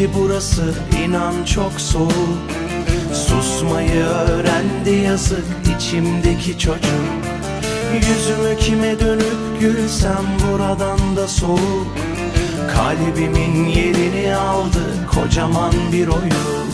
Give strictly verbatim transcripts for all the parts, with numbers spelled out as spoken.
ki burası inan çok soğuk. Susmayı öğrendi yazık içimdeki çocuk. Yüzümü kime dönüp gülsem buradan da soğuk. Kalbimin yerini aldı kocaman bir oyuk.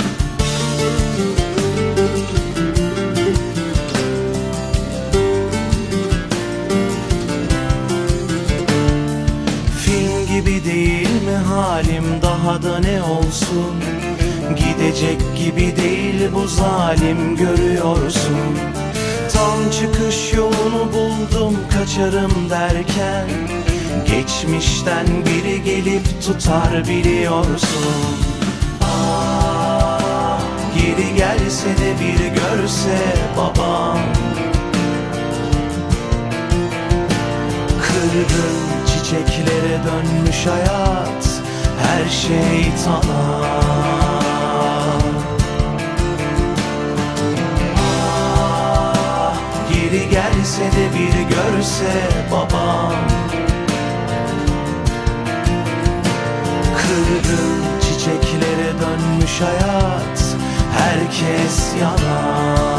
Film gibi değil mi halim, daha da ne olsun? Gidecek gibi değil bu zalim, görüyorsun. Tam çıkış yolunu buldum kaçarım derken, geçmişten biri gelip tutar biliyorsun. Ah, geri gelse de bir görse babam. Kırgın çiçeklere dönmüş hayat, her şey tamam. Ah, geri gelse de bir görse babam. Kırgın çiçeklere dönmüş hayat, herkes yalan.